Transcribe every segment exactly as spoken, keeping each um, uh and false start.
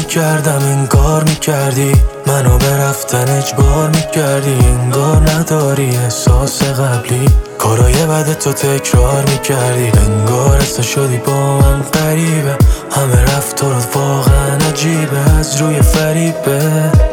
میکردم انگار میکردی منو به رفتن اجبار میکردی، انگار نداری احساس قبلی کارای بد تو تکرار میکردی، انگار اصلا شدی با من غریبه، همه رفتارات واقعا عجیبه، از روی فریبه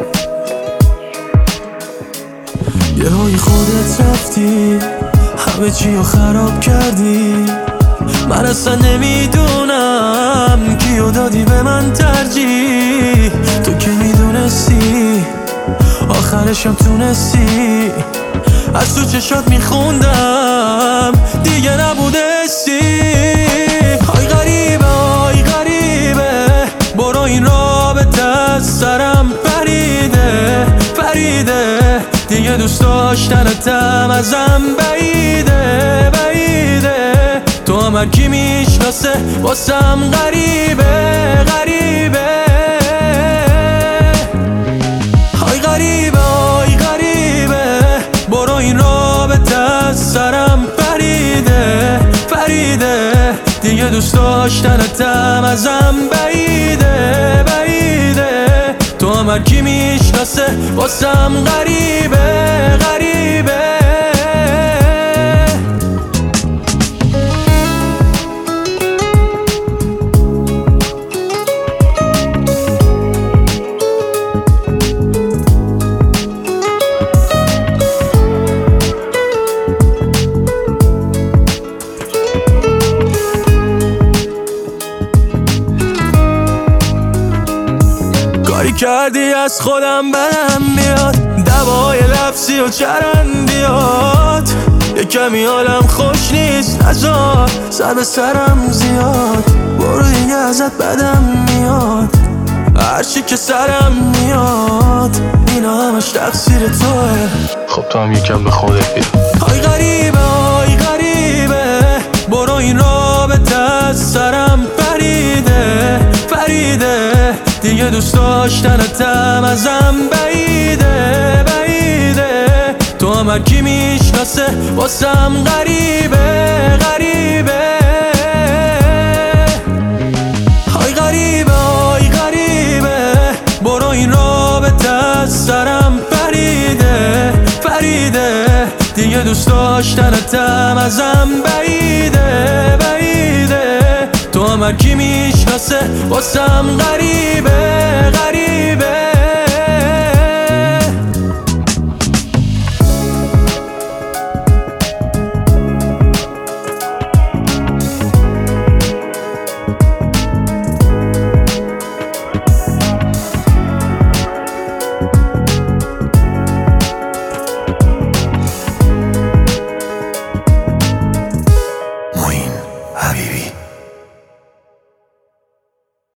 یه های خودت رفتی همه چی رو خراب کردی، من اصلا نمیدونم کیو دادی به من ترجیح، تو که میدونستی آخرشم تونستی، از تو چشات میخوندم دیگه نبوده استی. های غریبه های غریبه برو این رابطه از سرم پریده پریده، دیگه دوست داشتنتم ازم بعیده بعیده، تو هم هر کی میشناسه واسم غریبه غریبه. های غریبه های غریبه برو این رابطه از سرم پریده پریده، دیگه دوست داشتنتم ازم بعیده بعیده، تو هم هر کی میشناسه واسم غریبه غریبه. کاری کردی از خودم بدم بیاد، دوای لفظی و چرندیات، یه کمی حالم خوش نیست نزار سر به سرم زیاد، برو دیگه ازت بدم میاد، هرچی که سرم میاد اینا همش تقصیر توه، خب تو هم یکم به خودت بیا. های غریبه های غریبه برو این رابطه از سرم پریده پریده، دیگه دوست داشتنتم ازم بعیده بعیده، تو هم هر کی میشناسه واسم غریبه غریبه. های غریبه های غریبه برو این رابطه از سرم پریده پریده، دیگه دوست داشتنتم ازم بعیده بعیده، تو هم هر کی میشناسه واسم غریبه غریبه.